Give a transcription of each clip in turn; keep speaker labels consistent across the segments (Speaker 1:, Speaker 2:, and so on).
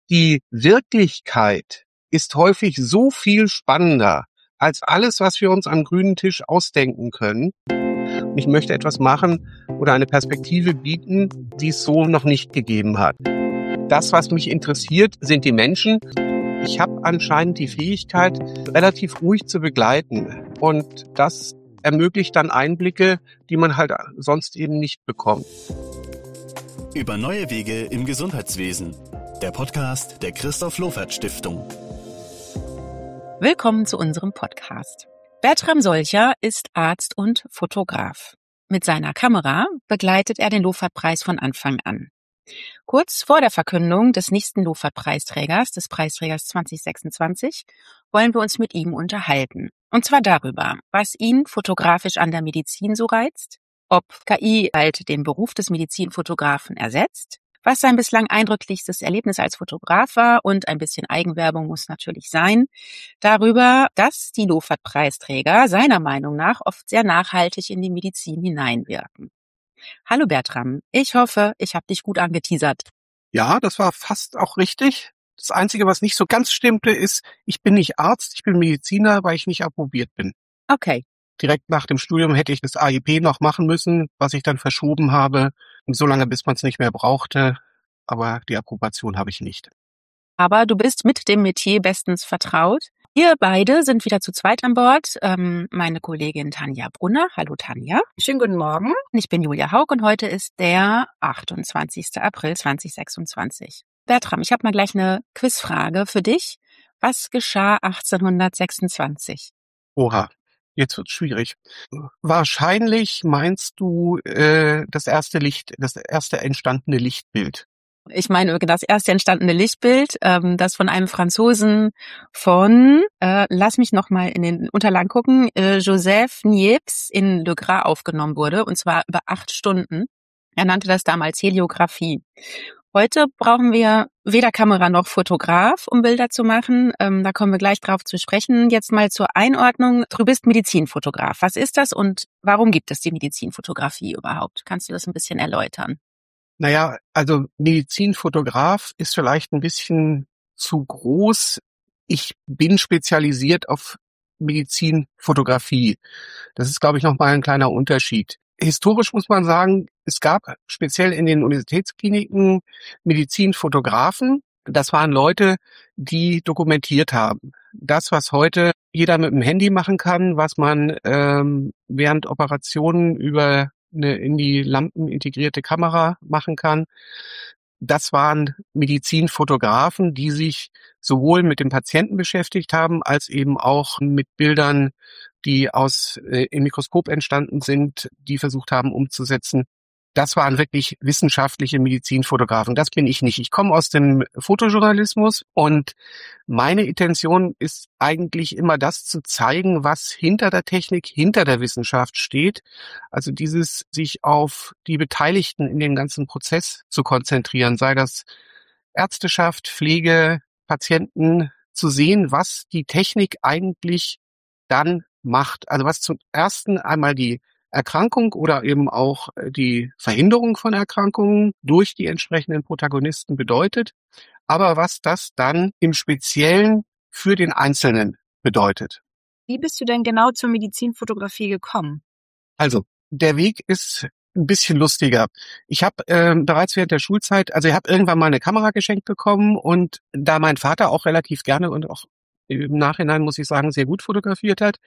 Speaker 1: Die Wirklichkeit ist häufig so viel spannender als alles, was wir uns am grünen Tisch ausdenken können. Ich möchte etwas machen oder eine Perspektive bieten, die es so noch nicht gegeben hat. Das, was mich interessiert, sind die Menschen. Ich habe anscheinend die Fähigkeit, relativ ruhig zu begleiten. Und das ermöglicht dann Einblicke, die man halt sonst eben nicht bekommt.
Speaker 2: Über neue Wege im Gesundheitswesen. Der Podcast der Christoph-Lofert-Stiftung.
Speaker 3: Willkommen zu unserem Podcast. Bertram Solcher ist Arzt und Fotograf. Mit seiner Kamera begleitet er den Lofert-Preis von Anfang an. Kurz vor der Verkündung des nächsten Lofert-Preisträgers, des Preisträgers 2026, wollen wir uns mit ihm unterhalten. Und zwar darüber, was ihn fotografisch an der Medizin so reizt, ob KI bald den Beruf des Medizinfotografen ersetzt, was sein bislang eindrücklichstes Erlebnis als Fotograf war und ein bisschen Eigenwerbung muss natürlich sein, darüber, dass die Lofert-Preisträger seiner Meinung nach oft sehr nachhaltig in die Medizin hineinwirken. Hallo Bertram, ich hoffe, ich habe dich gut angeteasert.
Speaker 1: Ja, das war fast auch richtig. Das Einzige, was nicht so ganz stimmte, ist, ich bin nicht Arzt, ich bin Mediziner, weil ich nicht approbiert bin.
Speaker 3: Okay.
Speaker 1: Direkt nach dem Studium hätte ich das AIP noch machen müssen, was ich dann verschoben habe, so lange, bis man es nicht mehr brauchte. Aber die Approbation habe ich nicht.
Speaker 3: Aber du bist mit dem Metier bestens vertraut. Wir beide sind wieder zu zweit an Bord. Meine Kollegin Tanja Brunner. Hallo Tanja.
Speaker 4: Schönen guten Morgen.
Speaker 3: Ich bin Julia Haug und heute ist der 28. April 2026. Bertram, ich habe mal gleich eine Quizfrage für dich. Was geschah 1826?
Speaker 1: Oha. Jetzt wird's schwierig. Wahrscheinlich meinst du das erste entstandene Lichtbild.
Speaker 3: Ich meine das erste entstandene Lichtbild, das von einem Franzosen von, lass mich noch mal in den Unterlagen gucken, Joseph Niepce in Le Gras aufgenommen wurde, und zwar über 8 Stunden. Er nannte das damals Heliographie. Heute brauchen wir weder Kamera noch Fotograf, um Bilder zu machen. Da kommen wir gleich drauf zu sprechen. Jetzt mal zur Einordnung. Du bist Medizinfotograf. Was ist das und warum gibt es die Medizinfotografie überhaupt? Kannst du das ein bisschen erläutern?
Speaker 1: Naja, also Medizinfotograf ist vielleicht ein bisschen zu groß. Ich bin spezialisiert auf Medizinfotografie. Das ist, glaube ich, nochmal ein kleiner Unterschied. Historisch muss man sagen, es gab speziell in den Universitätskliniken Medizinfotografen. Das waren Leute, die dokumentiert haben. Das, was heute jeder mit dem Handy machen kann, was man während Operationen über eine in die Lampen integrierte Kamera machen kann, das waren Medizinfotografen, die sich sowohl mit dem Patienten beschäftigt haben, als eben auch mit Bildern, die aus im Mikroskop entstanden sind, die versucht haben umzusetzen. Das waren wirklich wissenschaftliche Medizinfotografen. Das bin ich nicht. Ich komme aus dem Fotojournalismus und meine Intention ist eigentlich immer das zu zeigen, was hinter der Technik, hinter der Wissenschaft steht. Also dieses sich auf die Beteiligten in den ganzen Prozess zu konzentrieren, sei das Ärzteschaft, Pflege, Patienten, zu sehen, was die Technik eigentlich dann macht. Also was zum ersten einmal die Erkrankung oder eben auch die Verhinderung von Erkrankungen durch die entsprechenden Protagonisten bedeutet, aber was das dann im Speziellen für den Einzelnen bedeutet.
Speaker 4: Wie bist du denn genau zur Medizinfotografie gekommen?
Speaker 1: Also, der Weg ist ein bisschen lustiger. Ich habe bereits während der Schulzeit, also ich habe irgendwann mal eine Kamera geschenkt bekommen und da mein Vater auch relativ gerne und auch im Nachhinein, muss ich sagen, sehr gut fotografiert hat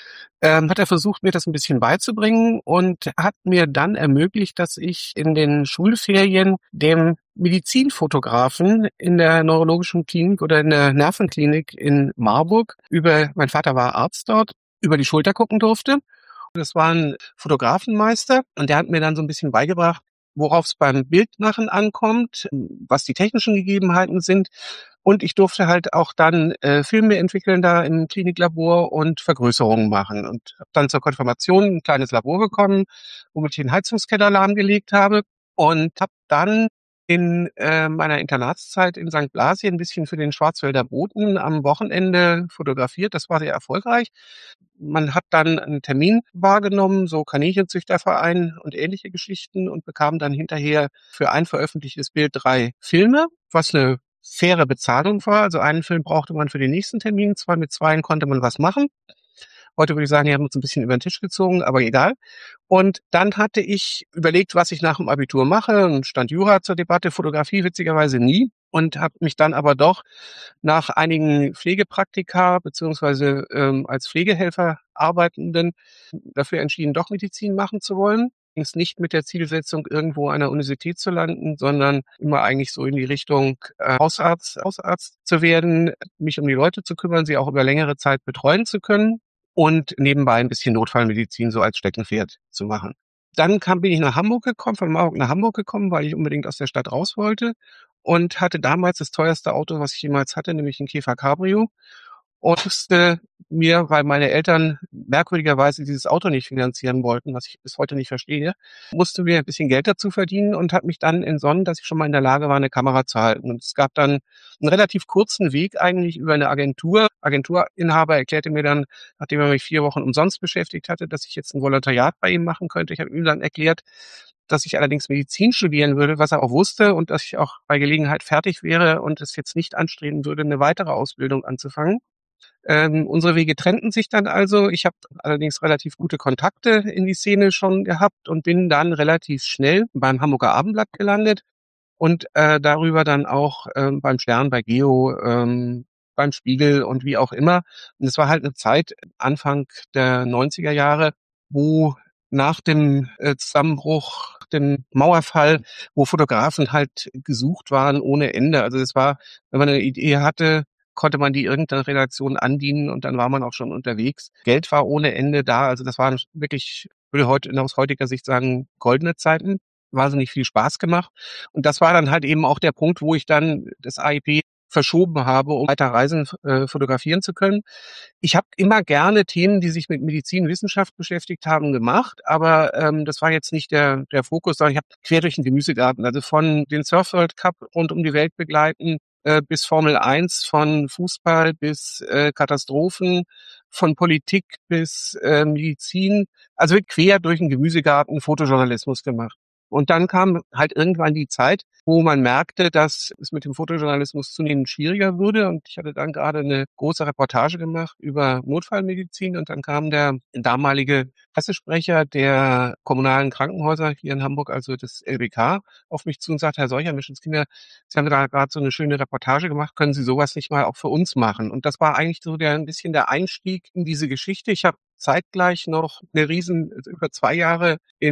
Speaker 1: er versucht, mir das ein bisschen beizubringen und hat mir dann ermöglicht, dass ich in den Schulferien dem Medizinfotografen in der neurologischen Klinik oder in der Nervenklinik in Marburg mein Vater war Arzt dort, über die Schulter gucken durfte. Das war ein Fotografenmeister und der hat mir dann so ein bisschen beigebracht, worauf es beim Bildmachen ankommt, was die technischen Gegebenheiten sind. Und ich durfte halt auch dann Filme entwickeln da im Kliniklabor und Vergrößerungen machen. Und habe dann zur Konfirmation ein kleines Labor bekommen, womit ich den Heizungskeller lahmgelegt habe. Und habe dann in meiner Internatszeit in St. Blasien ein bisschen für den Schwarzwälder Boten am Wochenende fotografiert. Das war sehr erfolgreich. Man hat dann einen Termin wahrgenommen, so Kaninchenzüchterverein und ähnliche Geschichten und bekam dann hinterher für ein veröffentlichtes Bild 3 Filme, was eine faire Bezahlung war. Also einen Film brauchte man für den nächsten Termin, mit zweien konnte man was machen. Heute würde ich sagen, die haben uns ein bisschen über den Tisch gezogen, aber egal. Und dann hatte ich überlegt, was ich nach dem Abitur mache, und stand Jura zur Debatte, Fotografie witzigerweise nie, und habe mich dann aber doch nach einigen Pflegepraktika beziehungsweise als Pflegehelfer Arbeitenden dafür entschieden, doch Medizin machen zu wollen. Ist nicht mit der Zielsetzung, irgendwo an der Universität zu landen, sondern immer eigentlich so in die Richtung Hausarzt zu werden, mich um die Leute zu kümmern, sie auch über längere Zeit betreuen zu können und nebenbei ein bisschen Notfallmedizin so als Steckenpferd zu machen. Dann bin ich nach Hamburg gekommen, von Marburg nach Hamburg gekommen, weil ich unbedingt aus der Stadt raus wollte und hatte damals das teuerste Auto, was ich jemals hatte, nämlich ein Käfer Cabrio. Und musste mir, weil meine Eltern merkwürdigerweise dieses Auto nicht finanzieren wollten, was ich bis heute nicht verstehe, musste mir ein bisschen Geld dazu verdienen und habe mich dann entsonnen, dass ich schon mal in der Lage war, eine Kamera zu halten. Und es gab dann einen relativ kurzen Weg eigentlich über eine Agentur. Agenturinhaber erklärte mir dann, nachdem er mich 4 Wochen umsonst beschäftigt hatte, dass ich jetzt ein Volontariat bei ihm machen könnte. Ich habe ihm dann erklärt, dass ich allerdings Medizin studieren würde, was er auch wusste, und dass ich auch bei Gelegenheit fertig wäre und es jetzt nicht anstreben würde, eine weitere Ausbildung anzufangen. Unsere Wege trennten sich dann also. Ich habe allerdings relativ gute Kontakte in die Szene schon gehabt und bin dann relativ schnell beim Hamburger Abendblatt gelandet und darüber dann auch beim Stern, bei Geo, beim Spiegel und wie auch immer. Und es war halt eine Zeit, Anfang der 90er Jahre, wo nach dem Zusammenbruch, dem Mauerfall, wo Fotografen halt gesucht waren ohne Ende. Also es war, wenn man eine Idee hatte, konnte man die irgendeiner Redaktion andienen und dann war man auch schon unterwegs. Geld war ohne Ende da. Also das waren wirklich, würde heute aus heutiger Sicht sagen, goldene Zeiten. Wahnsinnig viel Spaß gemacht. Und das war dann halt eben auch der Punkt, wo ich dann das AIP verschoben habe, um weiter Reisen fotografieren zu können. Ich habe immer gerne Themen, die sich mit Medizin, Wissenschaft beschäftigt haben, gemacht, aber das war jetzt nicht der Fokus, sondern ich habe quer durch den Gemüsegarten, also von den Surf World Cup rund um die Welt begleiten, bis Formel 1, von Fußball bis Katastrophen, von Politik bis Medizin, also quer durch den Gemüsegarten Fotojournalismus gemacht. Und dann kam halt irgendwann die Zeit, wo man merkte, dass es mit dem Fotojournalismus zunehmend schwieriger würde. Und ich hatte dann gerade eine große Reportage gemacht über Notfallmedizin. Und dann kam der damalige Pressesprecher der kommunalen Krankenhäuser hier in Hamburg, also des LBK, auf mich zu und sagte: Herr Solcher, Menschenskinder, Sie haben da gerade so eine schöne Reportage gemacht, können Sie sowas nicht mal auch für uns machen? Und das war eigentlich so ein bisschen der Einstieg in diese Geschichte. Ich habe zeitgleich noch über 2 Jahre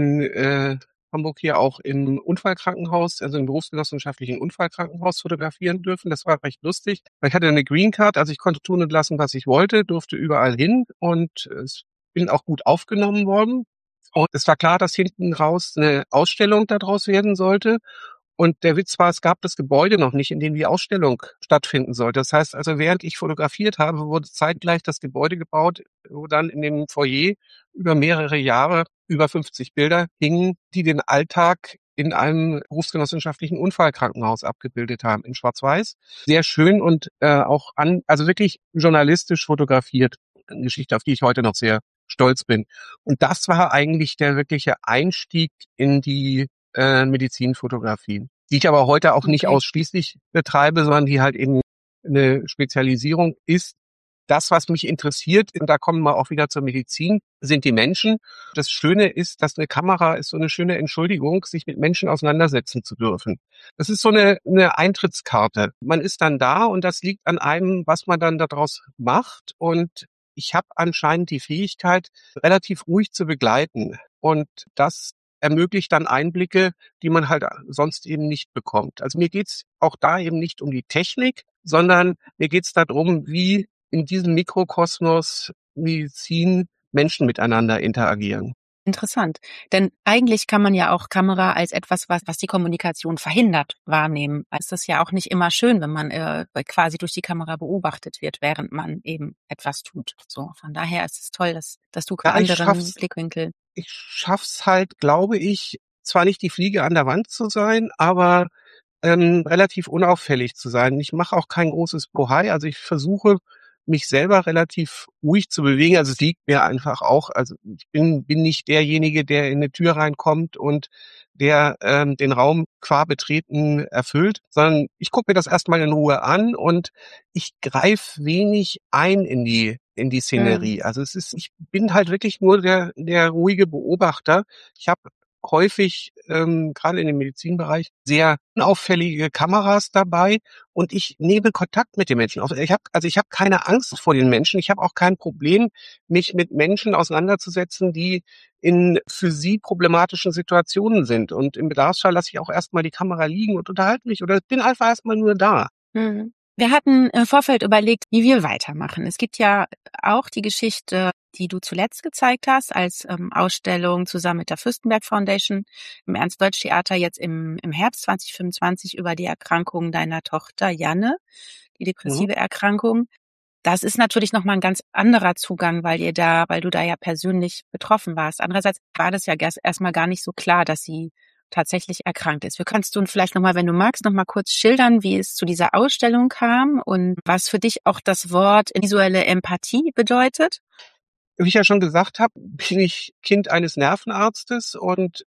Speaker 1: in Hamburg hier auch im Unfallkrankenhaus, also im berufsgenossenschaftlichen Unfallkrankenhaus fotografieren dürfen. Das war recht lustig, weil ich hatte eine Green Card, also ich konnte tun und lassen, was ich wollte, durfte überall hin und bin auch gut aufgenommen worden. Und es war klar, dass hinten raus eine Ausstellung daraus werden sollte. Und der Witz war, es gab das Gebäude noch nicht, in dem die Ausstellung stattfinden sollte. Das heißt also, während ich fotografiert habe, wurde zeitgleich das Gebäude gebaut, wo dann in dem Foyer über mehrere Jahre über 50 Bilder hingen, die den Alltag in einem berufsgenossenschaftlichen Unfallkrankenhaus abgebildet haben, in Schwarz-Weiß. Sehr schön und also wirklich journalistisch fotografiert. Eine Geschichte, auf die ich heute noch sehr stolz bin. Und das war eigentlich der wirkliche Einstieg in die Medizinfotografie, die ich aber heute auch nicht ausschließlich betreibe, sondern die halt eben eine Spezialisierung ist. Das, was mich interessiert, und da kommen wir auch wieder zur Medizin, sind die Menschen. Das Schöne ist, dass eine Kamera ist so eine schöne Entschuldigung, sich mit Menschen auseinandersetzen zu dürfen. Das ist so eine Eintrittskarte. Man ist dann da und das liegt an einem, was man dann daraus macht. Und ich habe anscheinend die Fähigkeit, relativ ruhig zu begleiten. Und das ermöglicht dann Einblicke, die man halt sonst eben nicht bekommt. Also mir geht's auch da eben nicht um die Technik, sondern mir geht's darum, wie in diesem Mikrokosmos Medizin Menschen miteinander interagieren.
Speaker 3: Interessant. Denn eigentlich kann man ja auch Kamera als etwas, was die Kommunikation verhindert, wahrnehmen. Es ist ja auch nicht immer schön, wenn man quasi durch die Kamera beobachtet wird, während man eben etwas tut. So, von daher ist es toll, dass du anderen Blickwinkel.
Speaker 1: Ich schaff's halt, glaube ich, zwar nicht die Fliege an der Wand zu sein, aber relativ unauffällig zu sein. Ich mache auch kein großes Bohai. Also ich versuche mich selber relativ ruhig zu bewegen. Also es liegt mir einfach auch, also ich bin nicht derjenige, der in eine Tür reinkommt und der den Raum qua Betreten erfüllt, sondern ich gucke mir das erstmal in Ruhe an und ich greife wenig ein in die Szenerie. Also ich bin halt wirklich nur der ruhige Beobachter. Ich habe häufig, gerade in dem Medizinbereich, sehr unauffällige Kameras dabei und ich nehme Kontakt mit den Menschen auf. Ich habe keine Angst vor den Menschen. Ich habe auch kein Problem, mich mit Menschen auseinanderzusetzen, die in für sie problematischen Situationen sind. Und im Bedarfsfall lasse ich auch erstmal die Kamera liegen und unterhalte mich oder bin einfach erstmal nur da.
Speaker 3: Mhm. Wir hatten im Vorfeld überlegt, wie wir weitermachen. Es gibt ja auch die Geschichte, die du zuletzt gezeigt hast, als Ausstellung zusammen mit der Fürstenberg Foundation im Ernst-Deutsch-Theater jetzt im Herbst 2025 über die Erkrankung deiner Tochter Janne, die depressive Erkrankung. Das ist natürlich nochmal ein ganz anderer Zugang, weil du da ja persönlich betroffen warst. Andererseits war das ja erstmal gar nicht so klar, dass sie tatsächlich erkrankt ist. Kannst du vielleicht nochmal, wenn du magst, nochmal kurz schildern, wie es zu dieser Ausstellung kam und was für dich auch das Wort visuelle Empathie bedeutet?
Speaker 1: Wie ich ja schon gesagt habe, bin ich Kind eines Nervenarztes und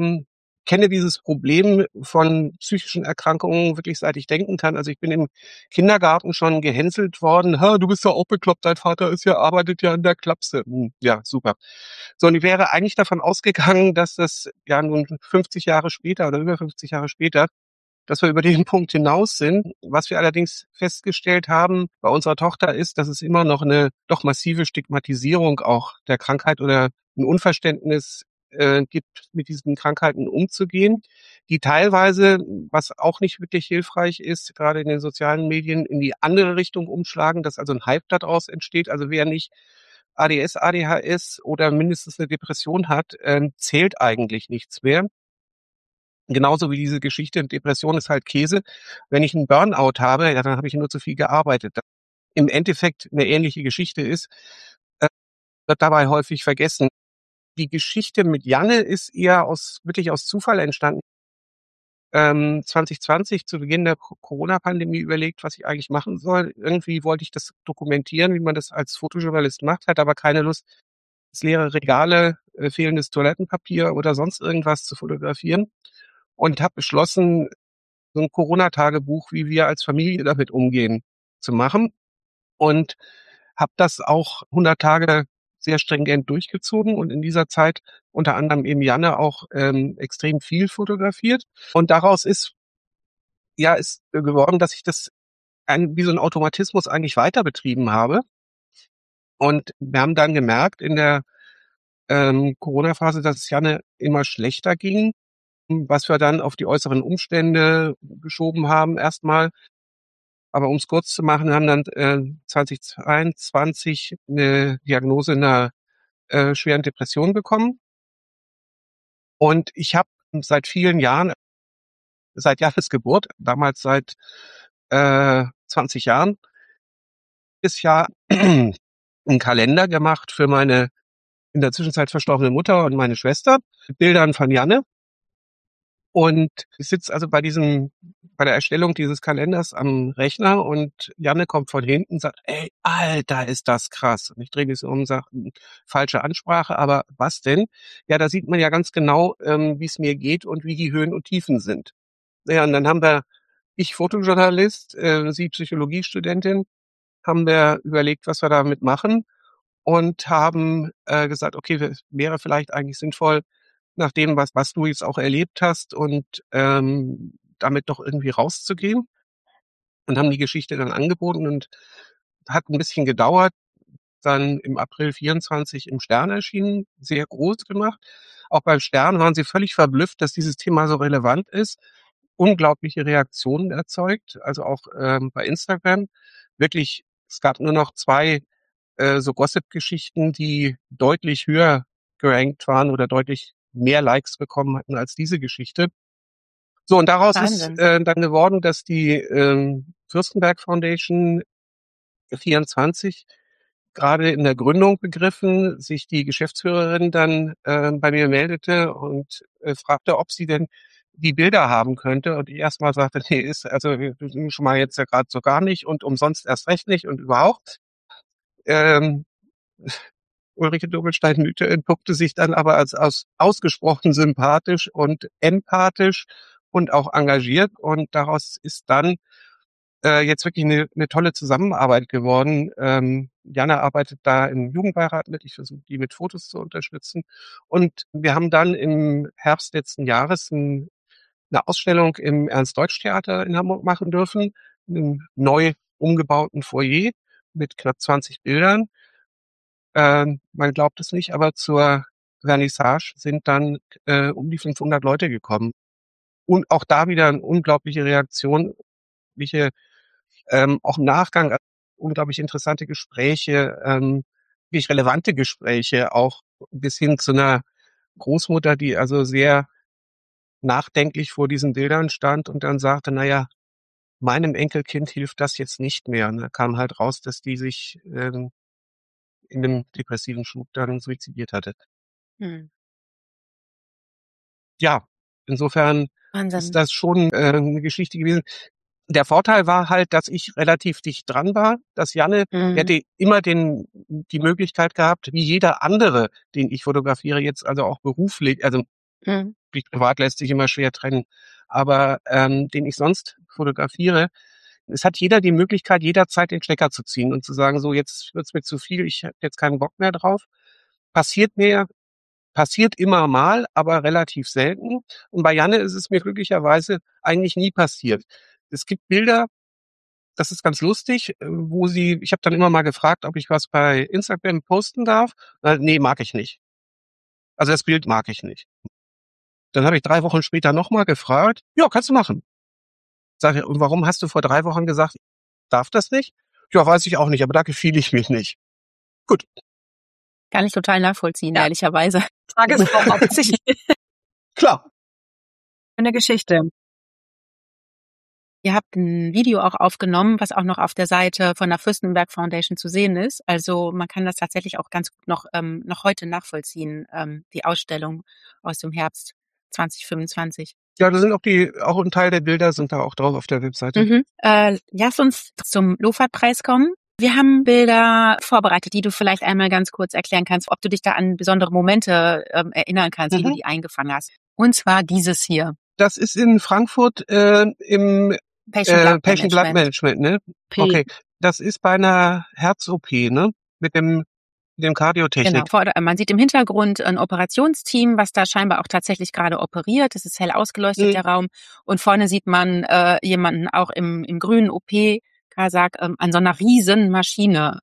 Speaker 1: kenne dieses Problem von psychischen Erkrankungen wirklich seit ich denken kann. Also ich bin im Kindergarten schon gehänselt worden. Du bist ja auch bekloppt, dein Vater arbeitet ja in der Klapse. Ja, super. So, und ich wäre eigentlich davon ausgegangen, dass das ja nun 50 Jahre später oder über 50 Jahre später, dass wir über den Punkt hinaus sind. Was wir allerdings festgestellt haben bei unserer Tochter ist, dass es immer noch eine doch massive Stigmatisierung auch der Krankheit oder ein Unverständnis gibt, mit diesen Krankheiten umzugehen, die teilweise, was auch nicht wirklich hilfreich ist, gerade in den sozialen Medien, in die andere Richtung umschlagen, dass also ein Hype daraus entsteht. Also wer nicht ADS, ADHS oder mindestens eine Depression hat, zählt eigentlich nichts mehr. Genauso wie diese Geschichte, Depression ist halt Käse. Wenn ich einen Burnout habe, ja, dann habe ich nur zu viel gearbeitet. Im Endeffekt eine ähnliche Geschichte ist, äh, wird dabei häufig vergessen. Die Geschichte mit Janne ist eher wirklich aus Zufall entstanden. 2020 zu Beginn der Corona-Pandemie überlegt, was ich eigentlich machen soll. Irgendwie wollte ich das dokumentieren, wie man das als Fotojournalist macht, hatte aber keine Lust, leere Regale, fehlendes Toilettenpapier oder sonst irgendwas zu fotografieren und habe beschlossen, so ein Corona-Tagebuch, wie wir als Familie damit umgehen, zu machen und habe das auch 100 Tage sehr stringent durchgezogen und in dieser Zeit unter anderem eben Janne auch extrem viel fotografiert. Und daraus ist geworden, dass ich das wie so ein Automatismus eigentlich weiter betrieben habe. Und wir haben dann gemerkt in der Corona-Phase, dass es Janne immer schlechter ging, was wir dann auf die äußeren Umstände geschoben haben erstmal. Aber um es kurz zu machen, haben dann 2022 eine Diagnose einer schweren Depression bekommen. Und ich habe seit vielen Jahren, seit Jahres Geburt, damals seit 20 Jahren, ist ja einen Kalender gemacht für meine in der Zwischenzeit verstorbene Mutter und meine Schwester, mit Bildern von Janne. Und ich sitze also bei der Erstellung dieses Kalenders am Rechner und Janne kommt von hinten und sagt, ey, Alter, ist das krass. Und ich drehe mich so um und sage, falsche Ansprache, aber was denn? Ja, da sieht man ja ganz genau, wie es mir geht und wie die Höhen und Tiefen sind. Ja, und dann haben ich Fotojournalist, sie Psychologiestudentin, haben wir überlegt, was wir damit machen und haben gesagt, okay, wäre vielleicht eigentlich sinnvoll, nach dem, was du jetzt auch erlebt hast und damit doch irgendwie rauszugehen und haben die Geschichte dann angeboten und hat ein bisschen gedauert, dann im April 24 im Stern erschienen, sehr groß gemacht. Auch beim Stern waren sie völlig verblüfft, dass dieses Thema so relevant ist, unglaubliche Reaktionen erzeugt, also auch bei Instagram. Wirklich, es gab nur noch 2 so Gossip-Geschichten, die deutlich höher gerankt waren oder deutlich mehr Likes bekommen hatten als diese Geschichte. So, und daraus
Speaker 3: Wahnsinn.
Speaker 1: ist dann geworden, dass die Fürstenberg Foundation 24 gerade in der Gründung begriffen, sich die Geschäftsführerin dann bei mir meldete und fragte, ob sie denn die Bilder haben könnte. Und ich erstmal sagte, nee, ist also schon mal jetzt ja gerade so gar nicht und umsonst erst recht nicht und überhaupt. Ähm, Ulrike Doppelstein-Müthe entpuppte sich dann aber als ausgesprochen sympathisch und empathisch und auch engagiert. Und daraus ist dann jetzt wirklich eine tolle Zusammenarbeit geworden. Jana arbeitet da im Jugendbeirat mit. Ich versuche, die mit Fotos zu unterstützen. Und wir haben dann im Herbst letzten Jahres eine Ausstellung im Ernst-Deutsch-Theater in Hamburg machen dürfen, in einem neu umgebauten Foyer mit knapp 20 Bildern. Man glaubt es nicht, aber zur Vernissage sind dann um die 500 Leute gekommen. Und auch da wieder eine unglaubliche Reaktion, auch im Nachgang unglaublich interessante Gespräche, wirklich relevante Gespräche, auch bis hin zu einer Großmutter, die also sehr nachdenklich vor diesen Bildern stand und dann sagte, naja, meinem Enkelkind hilft das jetzt nicht mehr. Und da kam halt raus, dass die sich in einem depressiven Schub dann suizidiert hatte. Ja, insofern
Speaker 3: Wahnsinn.
Speaker 1: ist das schon eine Geschichte gewesen. Der Vorteil war halt, dass ich relativ dicht dran war, dass Janne, hätte immer die Möglichkeit gehabt, wie jeder andere, den ich fotografiere, jetzt also auch beruflich, also privat lässt sich immer schwer trennen, aber den ich sonst fotografiere, es hat jeder die Möglichkeit, jederzeit den Stecker zu ziehen und zu sagen, so jetzt wird's mir zu viel, ich habe jetzt keinen Bock mehr drauf. Passiert immer mal, aber relativ selten. Und bei Janne ist es mir glücklicherweise eigentlich nie passiert. Es gibt Bilder, das ist ganz lustig, ich habe dann immer mal gefragt, ob ich was bei Instagram posten darf. Nee, mag ich nicht. Also das Bild mag ich nicht. Dann habe ich 3 Wochen später nochmal gefragt, ja, kannst du machen. Sag ich, und warum hast du vor 3 Wochen gesagt, ich darf das nicht? Ja, weiß ich auch nicht, aber da gefiel ich mich nicht. Gut.
Speaker 3: Kann ich total nachvollziehen,
Speaker 4: Ja.
Speaker 3: ehrlicherweise.
Speaker 4: Tagesform offensichtlich.
Speaker 1: Klar.
Speaker 4: Eine Geschichte.
Speaker 3: Ihr habt ein Video auch aufgenommen, was auch noch auf der Seite von der Fürstenberg Foundation zu sehen ist. Also man kann das tatsächlich auch ganz gut noch heute nachvollziehen, die Ausstellung aus dem Herbst 2025.
Speaker 1: Ja, da sind auch ein Teil der Bilder sind da auch drauf auf der Webseite.
Speaker 3: Lass uns zum Lofert-Preis kommen. Wir haben Bilder vorbereitet, die du vielleicht einmal ganz kurz erklären kannst, ob du dich da an besondere Momente erinnern kannst, wie du die eingefangen hast. Und zwar dieses hier.
Speaker 1: Das ist in Frankfurt im Patient Blood Management, ne? Okay, das ist bei einer Herz-OP, ne? Mit dem Kardiotechnik.
Speaker 3: Genau. Man sieht im Hintergrund ein Operationsteam, was da scheinbar auch tatsächlich gerade operiert. Es ist hell ausgeleuchtet, der Raum. Und vorne sieht man jemanden auch im grünen OP-Kasak an so einer riesen Maschine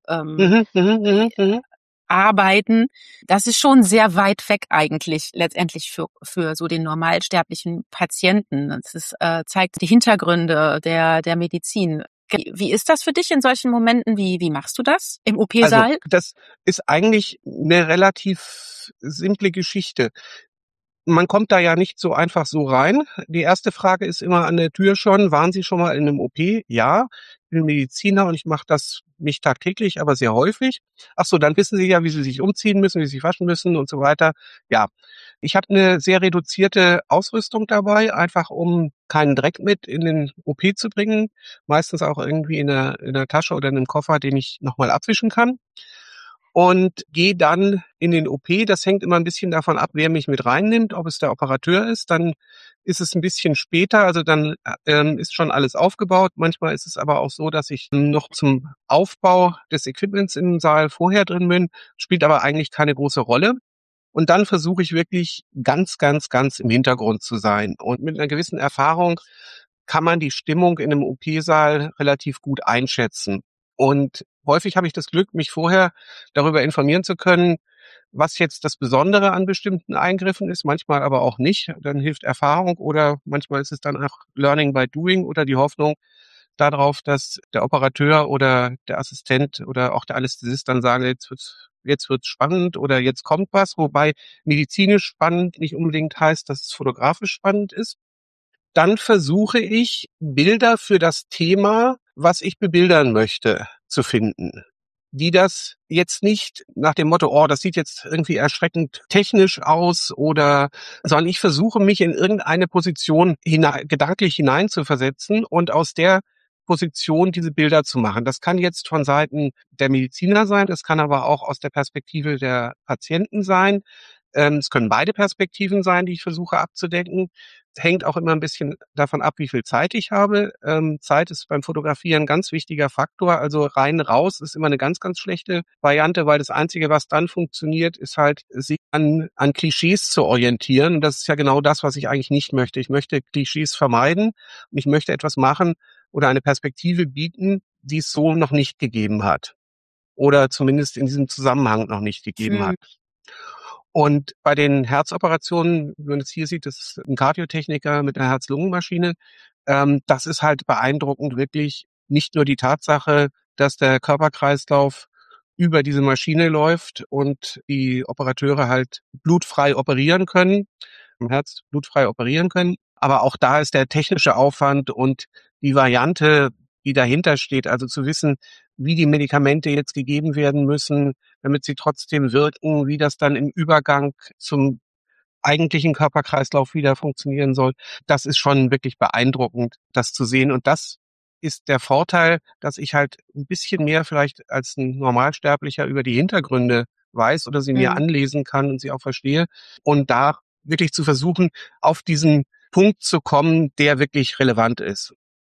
Speaker 3: arbeiten. Das ist schon sehr weit weg eigentlich letztendlich für so den normalsterblichen Patienten. Das ist, zeigt die Hintergründe der Medizin. Wie ist das für dich in solchen Momenten? Wie machst du das im OP-Saal?
Speaker 1: Also, das ist eigentlich eine relativ simple Geschichte. Man kommt da ja nicht so einfach so rein. Die erste Frage ist immer an der Tür schon, waren Sie schon mal in einem OP? Ja, ich bin Mediziner und ich mache das nicht tagtäglich, aber sehr häufig. Ach so, dann wissen Sie ja, wie Sie sich umziehen müssen, wie Sie sich waschen müssen und so weiter. Ja, ich habe eine sehr reduzierte Ausrüstung dabei, einfach um keinen Dreck mit in den OP zu bringen. Meistens auch irgendwie in der Tasche oder in einem Koffer, den ich nochmal abwischen kann. Und gehe dann in den OP. Das hängt immer ein bisschen davon ab, wer mich mit reinnimmt, ob es der Operateur ist. Dann ist es ein bisschen später, also dann ist schon alles aufgebaut. Manchmal ist es aber auch so, dass ich noch zum Aufbau des Equipments im Saal vorher drin bin, spielt aber eigentlich keine große Rolle. Und dann versuche ich wirklich ganz, ganz, ganz im Hintergrund zu sein. Und mit einer gewissen Erfahrung kann man die Stimmung in einem OP-Saal relativ gut einschätzen. Und häufig habe ich das Glück, mich vorher darüber informieren zu können, was jetzt das Besondere an bestimmten Eingriffen ist, manchmal aber auch nicht. Dann hilft Erfahrung oder manchmal ist es dann auch Learning by Doing oder die Hoffnung darauf, dass der Operateur oder der Assistent oder auch der Anästhesist dann sagen, jetzt wird's spannend oder jetzt kommt was, wobei medizinisch spannend nicht unbedingt heißt, dass es fotografisch spannend ist. Dann versuche ich, Bilder für das Thema, was ich bebildern möchte, zu finden, die das jetzt nicht nach dem Motto, oh, das sieht jetzt irgendwie erschreckend technisch aus sondern ich versuche, mich in irgendeine Position gedanklich hineinzuversetzen und aus der Position, diese Bilder zu machen. Das kann jetzt von Seiten der Mediziner sein, das kann aber auch aus der Perspektive der Patienten sein. Es können beide Perspektiven sein, die ich versuche abzudecken. Hängt auch immer ein bisschen davon ab, wie viel Zeit ich habe. Zeit ist beim Fotografieren ein ganz wichtiger Faktor. Also rein raus ist immer eine ganz, ganz schlechte Variante, weil das Einzige, was dann funktioniert, ist halt, sich an Klischees zu orientieren. Und das ist ja genau das, was ich eigentlich nicht möchte. Ich möchte Klischees vermeiden und ich möchte etwas machen oder eine Perspektive bieten, die es so noch nicht gegeben hat. Oder zumindest in diesem Zusammenhang noch nicht gegeben hat. Und bei den Herzoperationen, wenn man es hier sieht, das ist ein Kardiotechniker mit einer Herz-Lungen-Maschine. Das ist halt beeindruckend, wirklich nicht nur die Tatsache, dass der Körperkreislauf über diese Maschine läuft und die Operateure halt blutfrei operieren können, im Herz blutfrei operieren können. Aber auch da ist der technische Aufwand und die Variante, die dahinter steht, also zu wissen, wie die Medikamente jetzt gegeben werden müssen, damit sie trotzdem wirken, wie das dann im Übergang zum eigentlichen Körperkreislauf wieder funktionieren soll. Das ist schon wirklich beeindruckend, das zu sehen. Und das ist der Vorteil, dass ich halt ein bisschen mehr vielleicht als ein Normalsterblicher über die Hintergründe weiß oder sie mir anlesen kann und sie auch verstehe. Und da wirklich zu versuchen, auf diesen Punkt zu kommen, der wirklich relevant ist.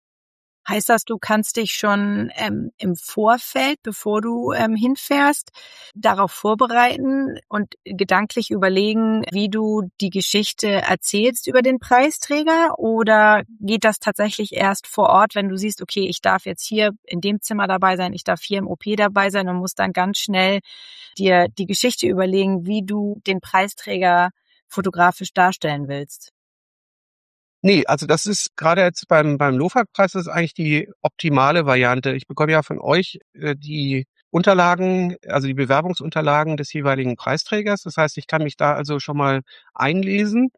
Speaker 4: Heißt das, du kannst dich schon im Vorfeld, bevor du hinfährst, darauf vorbereiten und gedanklich überlegen, wie du die Geschichte erzählst über den Preisträger? Oder geht das tatsächlich erst vor Ort, wenn du siehst, okay, ich darf jetzt hier in dem Zimmer dabei sein, ich darf hier im OP dabei sein und musst dann ganz schnell dir die Geschichte überlegen, wie du den Preisträger fotografisch darstellen willst?
Speaker 1: Nee, also das ist gerade jetzt beim LOFAC-Preis ist eigentlich die optimale Variante. Ich bekomme ja von euch die Unterlagen, also die Bewerbungsunterlagen des jeweiligen Preisträgers. Das heißt, ich kann mich da also schon mal einlesen.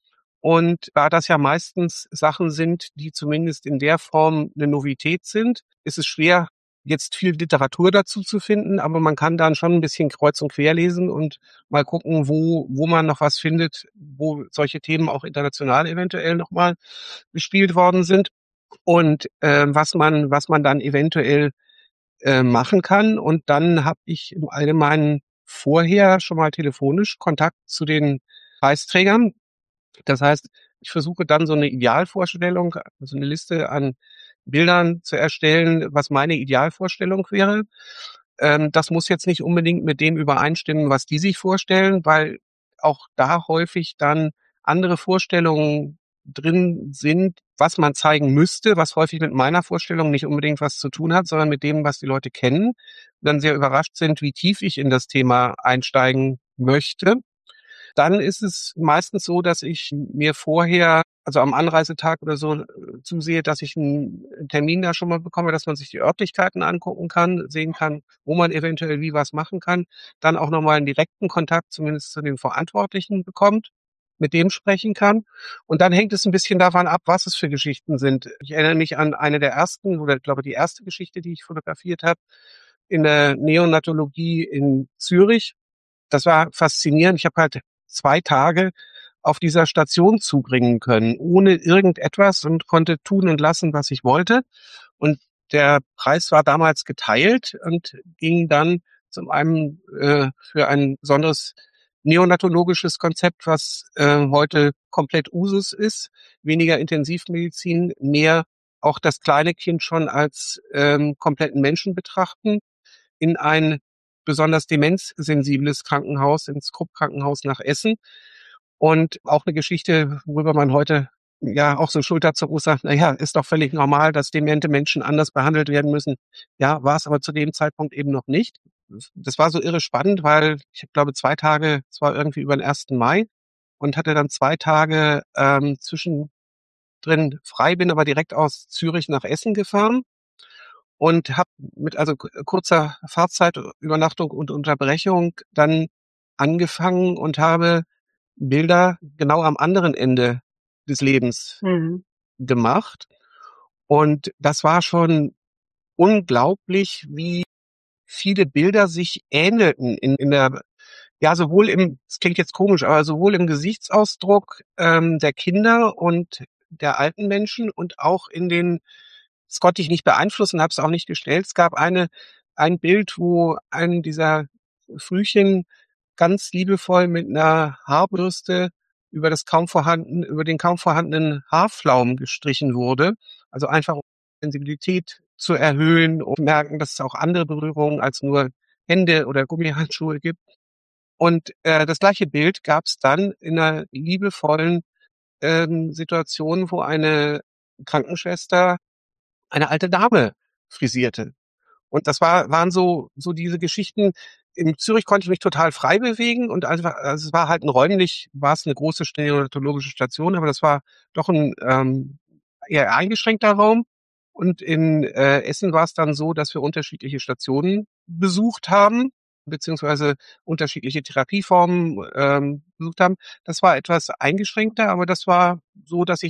Speaker 1: Und da das ja meistens Sachen sind, die zumindest in der Form eine Novität sind, ist es schwer, jetzt viel Literatur dazu zu finden, aber man kann dann schon ein bisschen kreuz und quer lesen und mal gucken, wo man noch was findet, wo solche Themen auch international eventuell nochmal bespielt worden sind und was man dann eventuell machen kann. Und dann habe ich im Allgemeinen vorher schon mal telefonisch Kontakt zu den Preisträgern. Das heißt, ich versuche dann so eine Idealvorstellung, also eine Liste an Bildern zu erstellen, was meine Idealvorstellung wäre. Das muss jetzt nicht unbedingt mit dem übereinstimmen, was die sich vorstellen, weil auch da häufig dann andere Vorstellungen drin sind, was man zeigen müsste, was häufig mit meiner Vorstellung nicht unbedingt was zu tun hat, sondern mit dem, was die Leute kennen, und dann sehr überrascht sind, wie tief ich in das Thema einsteigen möchte. Dann ist es meistens so, dass ich mir vorher, also am Anreisetag oder so, zusehe, dass ich einen Termin da schon mal bekomme, dass man sich die Örtlichkeiten angucken kann, sehen kann, wo man eventuell wie was machen kann, dann auch nochmal einen direkten Kontakt zumindest zu den Verantwortlichen bekommt, mit dem sprechen kann. Und dann hängt es ein bisschen davon ab, was es für Geschichten sind. Ich erinnere mich an eine der ersten, oder ich glaube die erste Geschichte, die ich fotografiert habe, in der Neonatologie in Zürich. Das war faszinierend. Ich habe halt 2 Tage auf dieser Station zubringen können, ohne irgendetwas, und konnte tun und lassen, was ich wollte. Und der Preis war damals geteilt und ging dann zum einen für ein besonderes neonatologisches Konzept, was heute komplett Usus ist, weniger Intensivmedizin, mehr auch das kleine Kind schon als kompletten Menschen betrachten, in ein besonders demenzsensibles Krankenhaus, ins Krupp-Krankenhaus nach Essen. Und auch eine Geschichte, worüber man heute ja auch so schulterzuckend sagt, na ja, ist doch völlig normal, dass demente Menschen anders behandelt werden müssen. Ja, war es aber zu dem Zeitpunkt eben noch nicht. Das war so irre spannend, weil ich glaube 2 Tage, es war irgendwie über den 1. Mai, und hatte dann 2 Tage zwischendrin frei, bin aber direkt aus Zürich nach Essen gefahren und habe mit kurzer Fahrzeit, Übernachtung und Unterbrechung dann angefangen und habe Bilder genau am anderen Ende des Lebens gemacht. Und das war schon unglaublich, wie viele Bilder sich ähnelten in der, ja, sowohl im, das klingt jetzt komisch, aber sowohl im Gesichtsausdruck der Kinder und der alten Menschen und auch in den Das konnte ich nicht beeinflussen, habe es auch nicht gestellt. Es gab ein Bild, wo ein dieser Frühchen ganz liebevoll mit einer Haarbürste über den kaum vorhandenen Haarflaum gestrichen wurde. Also einfach um Sensibilität zu erhöhen und merken, dass es auch andere Berührungen als nur Hände oder Gummihandschuhe gibt. Und das gleiche Bild gab es dann in einer liebevollen Situation, wo eine Krankenschwester eine alte Dame frisierte. Und das waren so diese Geschichten. In Zürich konnte ich mich total frei bewegen und also es war halt war es eine große neonatologische Station, aber das war doch ein eher eingeschränkter Raum. Und in Essen war es dann so, dass wir unterschiedliche Stationen besucht haben, beziehungsweise unterschiedliche Therapieformen besucht haben. Das war etwas eingeschränkter, aber das war so, dass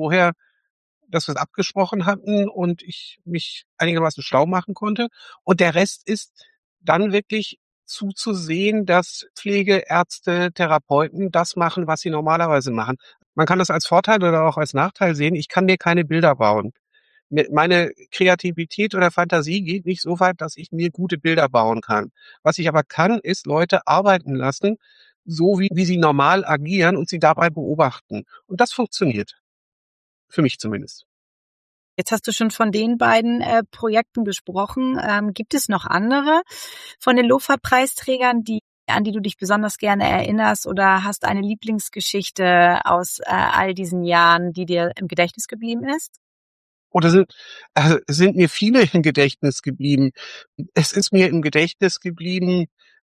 Speaker 1: wir es abgesprochen hatten und ich mich einigermaßen schlau machen konnte. Und der Rest ist dann wirklich zuzusehen, dass Pflegeärzte, Therapeuten das machen, was sie normalerweise machen. Man kann das als Vorteil oder auch als Nachteil sehen. Ich kann mir keine Bilder bauen. Meine Kreativität oder Fantasie geht nicht so weit, dass ich mir gute Bilder bauen kann. Was ich aber kann, ist Leute arbeiten lassen, so wie sie normal agieren und sie dabei beobachten. Und das funktioniert. Für mich zumindest.
Speaker 4: Jetzt hast du schon von den beiden Projekten gesprochen. Gibt es noch andere von den LOFA-Preisträgern, an die du dich besonders gerne erinnerst, oder hast eine Lieblingsgeschichte aus all diesen Jahren, die dir im Gedächtnis geblieben ist?
Speaker 1: Oder sind mir viele im Gedächtnis geblieben. Es ist mir im Gedächtnis geblieben,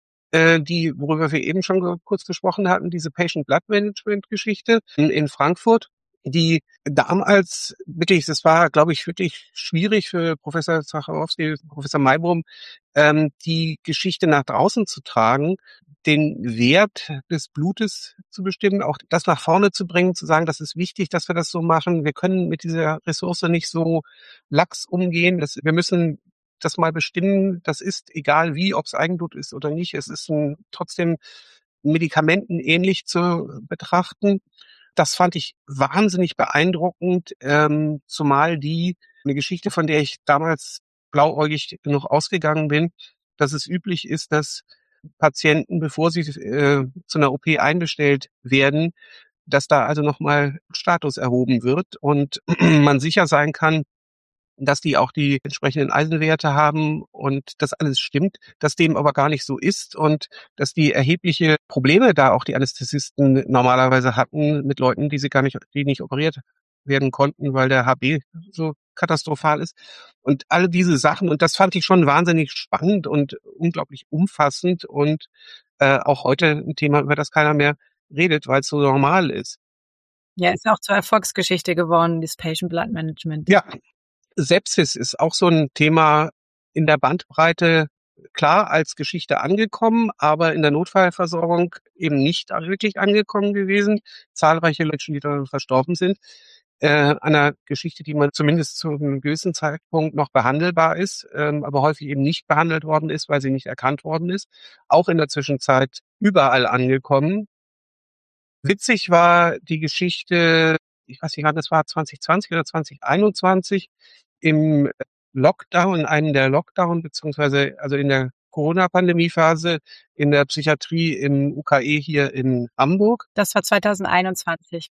Speaker 1: worüber wir eben schon kurz gesprochen hatten, diese Patient Blood Management Geschichte in Frankfurt, die damals wirklich, das war, glaube ich, wirklich schwierig für Professor Zacharowski, Professor Maybrum, die Geschichte nach draußen zu tragen, den Wert des Blutes zu bestimmen, auch das nach vorne zu bringen, zu sagen, das ist wichtig, dass wir das so machen. Wir können mit dieser Ressource nicht so lax umgehen. Wir müssen das mal bestimmen. Das ist egal wie, ob es Eigenblut ist oder nicht. Es ist trotzdem Medikamenten ähnlich zu betrachten. Das fand ich wahnsinnig beeindruckend, zumal eine Geschichte, von der ich damals blauäugig noch ausgegangen bin, dass es üblich ist, dass Patienten, bevor sie zu einer OP einbestellt werden, dass da also nochmal Status erhoben wird und man sicher sein kann, dass die auch die entsprechenden Eisenwerte haben und das alles stimmt, dass dem aber gar nicht so ist und dass die erhebliche Probleme da auch die Anästhesisten normalerweise hatten mit Leuten, die nicht operiert werden konnten, weil der HB so katastrophal ist. Und alle diese Sachen, und das fand ich schon wahnsinnig spannend und unglaublich umfassend und auch heute ein Thema, über das keiner mehr redet, weil es so normal ist.
Speaker 4: Ja, ist auch zur Erfolgsgeschichte geworden, das Patient Blood Management.
Speaker 1: Ja, Sepsis ist auch so ein Thema in der Bandbreite, klar als Geschichte angekommen, aber in der Notfallversorgung eben nicht wirklich angekommen gewesen. Zahlreiche Menschen, die daran verstorben sind. Einer Geschichte, die man zumindest zu einem gewissen Zeitpunkt noch behandelbar ist, aber häufig eben nicht behandelt worden ist, weil sie nicht erkannt worden ist. Auch in der Zwischenzeit überall angekommen. Witzig war die Geschichte, ich weiß nicht, das war 2020 oder 2021, im Lockdown, in einem der Lockdown, beziehungsweise also in der Corona-Pandemie-Phase in der Psychiatrie im UKE hier in Hamburg.
Speaker 4: Das war 2021.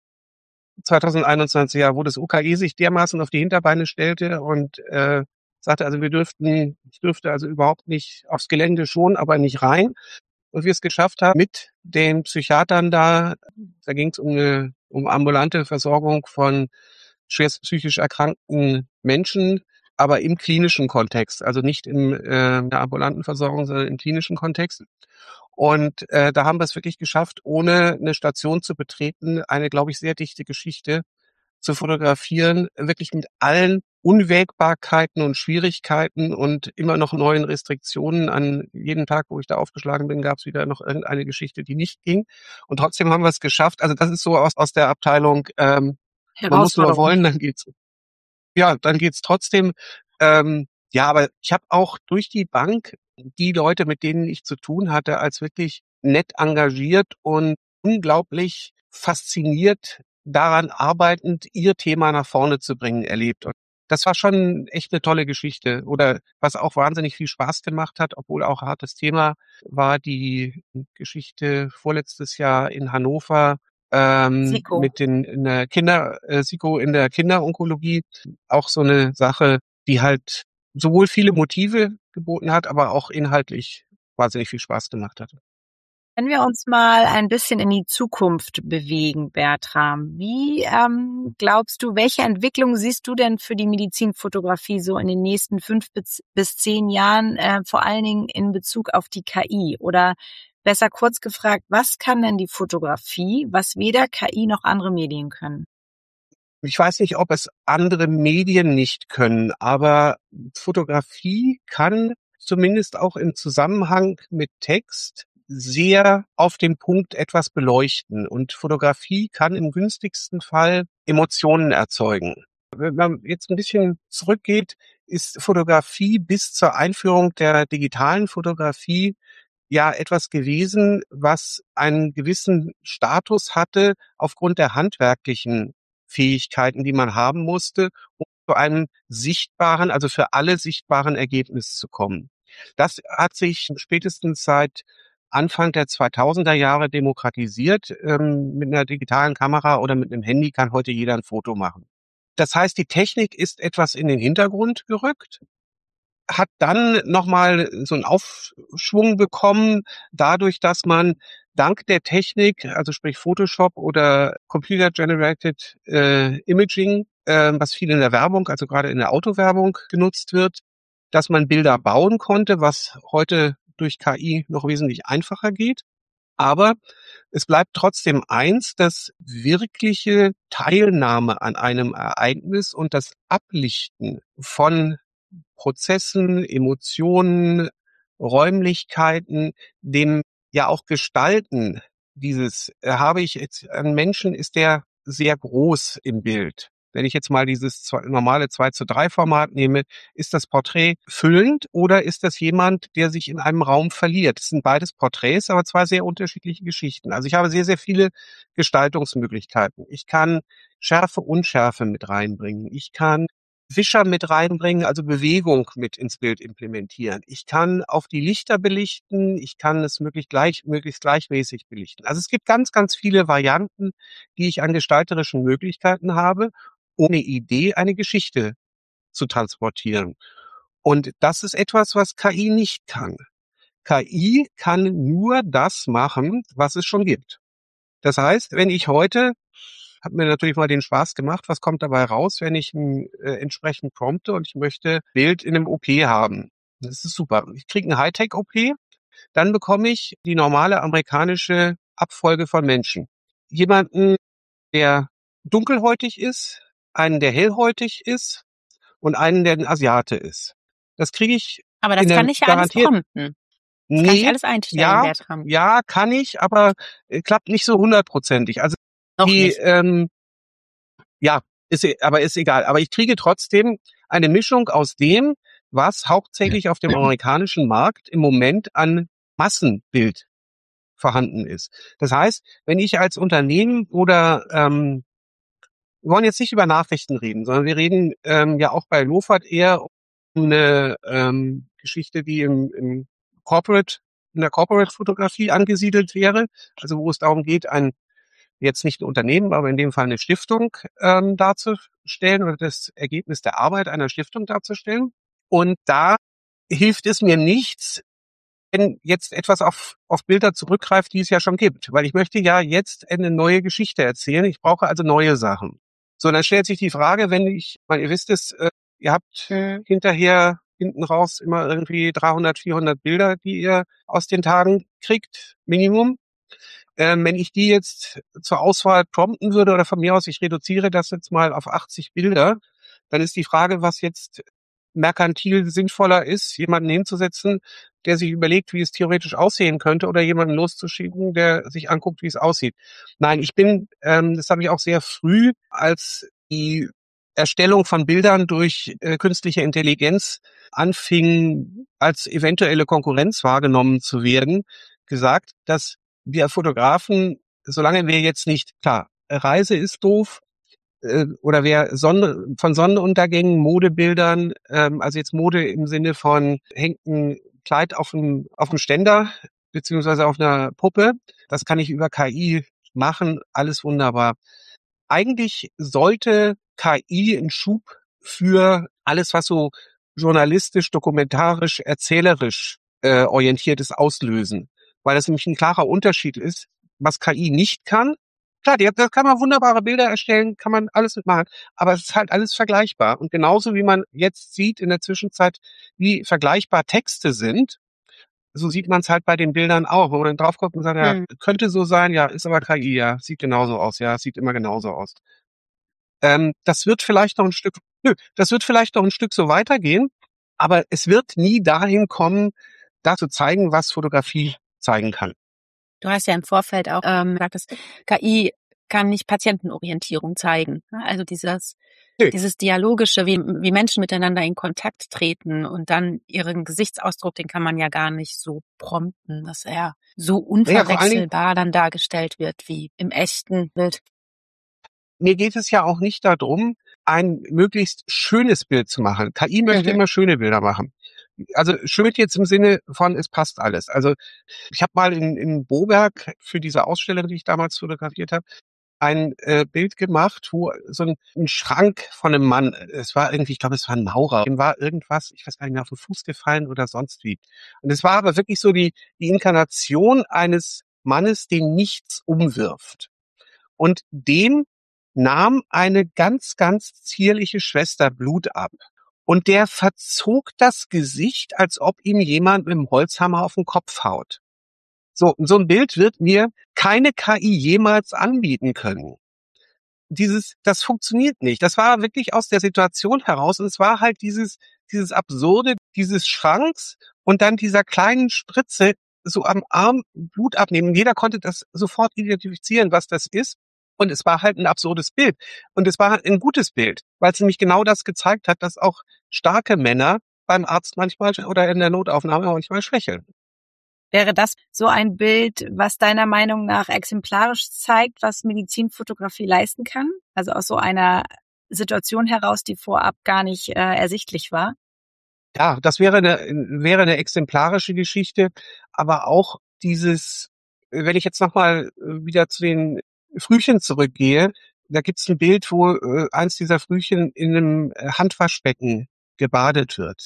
Speaker 1: 2021, ja, wo das UKE sich dermaßen auf die Hinterbeine stellte und sagte, also ich dürfte also überhaupt nicht aufs Gelände schon, aber nicht rein. Und wir es geschafft haben, mit den Psychiatern da ging es um ambulante Versorgung von schwerst psychisch erkrankten Menschen, aber im klinischen Kontext, also nicht in der ambulanten Versorgung, sondern im klinischen Kontext. Und da haben wir es wirklich geschafft, ohne eine Station zu betreten, eine, glaube ich, sehr dichte Geschichte zu fotografieren, wirklich mit allen Unwägbarkeiten und Schwierigkeiten und immer noch neuen Restriktionen. An jedem Tag, wo ich da aufgeschlagen bin, gab es wieder noch irgendeine Geschichte, die nicht ging. Und trotzdem haben wir es geschafft. Also das ist so aus der Abteilung, man muss nur wollen, dann geht's. Ja, dann geht's trotzdem. Ja, aber ich habe auch durch die Bank die Leute, mit denen ich zu tun hatte, als wirklich nett engagiert und unglaublich fasziniert daran arbeitend, ihr Thema nach vorne zu bringen, erlebt. Und Das war schon echt eine tolle Geschichte. Oder was auch wahnsinnig viel Spaß gemacht hat, obwohl auch hartes Thema, war die Geschichte vorletztes Jahr in Hannover
Speaker 4: SIKO.
Speaker 1: mit den in der SIKO in der Kinderonkologie. Auch so eine Sache, die halt sowohl viele Motive geboten hat, aber auch inhaltlich wahnsinnig viel Spaß gemacht hat.
Speaker 4: Wenn wir uns mal ein bisschen in die Zukunft bewegen, Bertram, wie glaubst du, welche Entwicklung siehst du denn für die Medizinfotografie so in den nächsten 5 bis 10 Jahren, vor allen Dingen in Bezug auf die KI? Oder besser kurz gefragt, was kann denn die Fotografie, was weder KI noch andere Medien können?
Speaker 1: Ich weiß nicht, ob es andere Medien nicht können, aber Fotografie kann zumindest auch im Zusammenhang mit Text sehr auf den Punkt etwas beleuchten. Und Fotografie kann im günstigsten Fall Emotionen erzeugen. Wenn man jetzt ein bisschen zurückgeht, ist Fotografie bis zur Einführung der digitalen Fotografie ja etwas gewesen, was einen gewissen Status hatte aufgrund der handwerklichen Fähigkeiten, die man haben musste, um zu einem sichtbaren, also für alle sichtbaren Ergebnis zu kommen. Das hat sich spätestens seit Anfang der 2000er Jahre demokratisiert. Mit einer digitalen Kamera oder mit einem Handy kann heute jeder ein Foto machen. Das heißt, die Technik ist etwas in den Hintergrund gerückt, hat dann nochmal so einen Aufschwung bekommen, dadurch, dass man dank der Technik, also sprich Photoshop oder Computer-Generated Imaging, was viel in der Werbung, also gerade in der Autowerbung genutzt wird, dass man Bilder bauen konnte, was heute durch KI noch wesentlich einfacher geht. Aber es bleibt trotzdem eins, dass wirkliche Teilnahme an einem Ereignis und das Ablichten von Prozessen, Emotionen, Räumlichkeiten, dem ja auch Gestalten dieses, habe ich jetzt einen Menschen, ist der sehr groß im Bild. Wenn ich jetzt mal dieses normale 2:3 Format nehme, ist das Porträt füllend oder ist das jemand, der sich in einem Raum verliert? Das sind beides Porträts, aber zwei sehr unterschiedliche Geschichten. Also ich habe sehr, sehr viele Gestaltungsmöglichkeiten. Ich kann Schärfe, Unschärfe mit reinbringen. Ich kann Wischer mit reinbringen, also Bewegung mit ins Bild implementieren. Ich kann auf die Lichter belichten, ich kann es möglichst gleichmäßig belichten. Also es gibt ganz, ganz viele Varianten, die ich an gestalterischen Möglichkeiten habe, um eine Idee, eine Geschichte zu transportieren. Und das ist etwas, was KI nicht kann. KI kann nur das machen, was es schon gibt. Das heißt, wenn ich heute, hat mir natürlich mal den Spaß gemacht, was kommt dabei raus, wenn ich entsprechend prompte und ich möchte Bild in einem OP haben. Das ist super. Ich kriege ein Hightech-OP, dann bekomme ich die normale amerikanische Abfolge von Menschen. Jemanden, der dunkelhäutig ist, einen, der hellhäutig ist und einen, der ein Asiate ist. Das kriege ich
Speaker 3: Aber das
Speaker 1: in
Speaker 3: kann
Speaker 1: der
Speaker 3: ich ja alles
Speaker 1: garantiert.
Speaker 3: prompten. Das kann ich
Speaker 1: Nee,
Speaker 3: alles einstellen, Bertram.
Speaker 1: ja, kann ich, aber klappt nicht so 100%. Also
Speaker 3: Noch
Speaker 1: die,
Speaker 3: nicht.
Speaker 1: ja, ist egal. Aber ich kriege trotzdem eine Mischung aus dem, was hauptsächlich auf dem amerikanischen Markt im Moment an Massenbild vorhanden ist. Das heißt, wenn ich als Unternehmen oder wir wollen jetzt nicht über Nachrichten reden, sondern wir reden ja auch bei Lofert eher um eine Geschichte, die in der Corporate-Fotografie angesiedelt wäre, also wo es darum geht, jetzt nicht ein Unternehmen, aber in dem Fall eine Stiftung darzustellen oder das Ergebnis der Arbeit einer Stiftung darzustellen. Und da hilft es mir nichts, wenn jetzt etwas auf Bilder zurückgreift, die es ja schon gibt. Weil ich möchte ja jetzt eine neue Geschichte erzählen. Ich brauche also neue Sachen. So, dann stellt sich die Frage, weil ihr wisst es, ihr habt hinterher hinten raus immer irgendwie 300, 400 Bilder, die ihr aus den Tagen kriegt, Minimum. Wenn ich die jetzt zur Auswahl prompten würde oder von mir aus, ich reduziere das jetzt mal auf 80 Bilder, dann ist die Frage, was jetzt merkantil sinnvoller ist, jemanden hinzusetzen, der sich überlegt, wie es theoretisch aussehen könnte, oder jemanden loszuschicken, der sich anguckt, wie es aussieht. Nein, das habe ich auch sehr früh, als die Erstellung von Bildern durch künstliche Intelligenz anfing, als eventuelle Konkurrenz wahrgenommen zu werden, gesagt, dass wir Fotografen, solange wir jetzt nicht, klar, Reise ist doof, oder wer von Sonnenuntergängen, Modebildern, also jetzt Mode im Sinne von hängt ein Kleid auf dem Ständer beziehungsweise auf einer Puppe, das kann ich über KI machen, alles wunderbar. Eigentlich sollte KI einen Schub für alles, was so journalistisch, dokumentarisch, erzählerisch orientiert ist, auslösen. Weil das nämlich ein klarer Unterschied ist, was KI nicht kann. Klar, da kann man wunderbare Bilder erstellen, kann man alles mitmachen, aber es ist halt alles vergleichbar. Und genauso wie man jetzt sieht in der Zwischenzeit, wie vergleichbar Texte sind, so sieht man es halt bei den Bildern auch, wo man dann drauf guckt und sagt, ja, könnte so sein, ja, ist aber KI, ja, sieht genauso aus, ja, sieht immer genauso aus. Das wird vielleicht noch ein Stück so weitergehen, aber es wird nie dahin kommen, da zu zeigen, was Fotografie zeigen kann.
Speaker 3: Du hast ja im Vorfeld auch gesagt, dass KI kann nicht Patientenorientierung zeigen. Also dieses Dialogische, wie Menschen miteinander in Kontakt treten und dann ihren Gesichtsausdruck, den kann man ja gar nicht so prompten, dass er so unverwechselbar dann dargestellt wird wie im echten Bild.
Speaker 1: Mir geht es ja auch nicht darum, ein möglichst schönes Bild zu machen. KI möchte immer schöne Bilder machen. Also schön jetzt im Sinne von, es passt alles. Also ich habe mal in Boberg für diese Ausstellung, die ich damals fotografiert habe, ein Bild gemacht, wo so ein Schrank von einem Mann, es war irgendwie, ich glaube, es war ein Maurer, dem war irgendwas, ich weiß gar nicht mehr, auf den Fuß gefallen oder sonst wie. Und es war aber wirklich so die Inkarnation eines Mannes, den nichts umwirft. Und dem nahm eine ganz, ganz zierliche Schwester Blut ab. Und der verzog das Gesicht, als ob ihm jemand mit dem Holzhammer auf den Kopf haut. So ein Bild wird mir keine KI jemals anbieten können. Das funktioniert nicht. Das war wirklich aus der Situation heraus und es war halt dieses Absurde, dieses Schranks und dann dieser kleinen Spritze so am Arm Blut abnehmen. Jeder konnte das sofort identifizieren, was das ist. Und es war halt ein absurdes Bild. Und es war ein gutes Bild, weil es nämlich genau das gezeigt hat, dass auch starke Männer beim Arzt manchmal oder in der Notaufnahme manchmal schwächeln.
Speaker 4: Wäre das so ein Bild, was deiner Meinung nach exemplarisch zeigt, was Medizinfotografie leisten kann? Also aus so einer Situation heraus, die vorab gar nicht ersichtlich war?
Speaker 1: Ja, das wäre eine exemplarische Geschichte, aber auch dieses, wenn ich jetzt nochmal wieder zu den Frühchen zurückgehe, da gibt's ein Bild, wo eins dieser Frühchen in einem Handwaschbecken gebadet wird.